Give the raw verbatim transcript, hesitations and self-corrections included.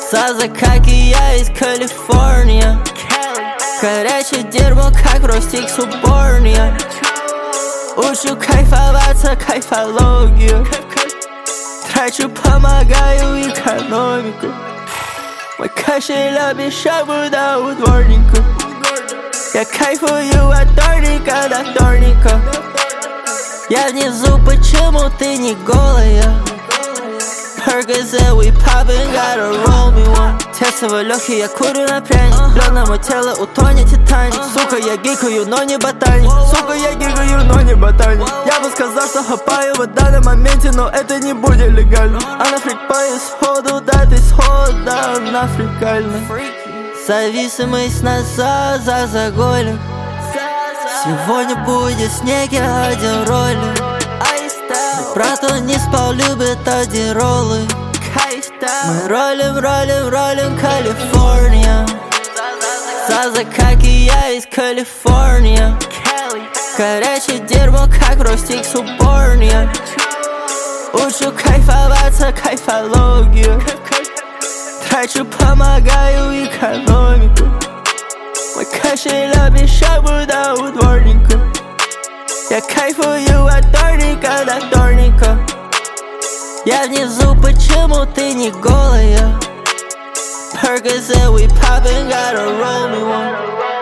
Саза, как и я, из Калифорния. Горячее дерьмо, как Ростикс уборня. Учу кайфоваться, кайфологию. Трачу, помогаю экономику. Мой кошель обещал буда у дворника. Я кайфую от вторника до вторника. Я внизу, почему ты не голая? Percocet, we poppin', gotta roll me one. Тестовый лёгкий, я курю на пряник. Лёд на мое тело, утонет Титаник. Сука, я гикаю, но не ботаник. Сука, я гикаю, но не ботаник. Я бы сказал, что хапаю в данном моменте, но это не будет легально. Она фрикпает сходу, да ты схода, она фрикальна. Зависимость назад за заголем. Сегодня будет снег, я один ролик. Брат, он не спал, любит одиролы. Мы ролим, ролим, ролим, Калифорния. Саза, как и я, из Калифорния. Горячее дерьмо, как Ростикс уборня. Учу кайфоваться, кайфологию. Трачу, помогаю экономику. Мой кошель обещал буда у дворника. Я кайфую от вторника до вторника. Я внизу, почему ты не голая? Percocet, we poppin', gotta roll me one.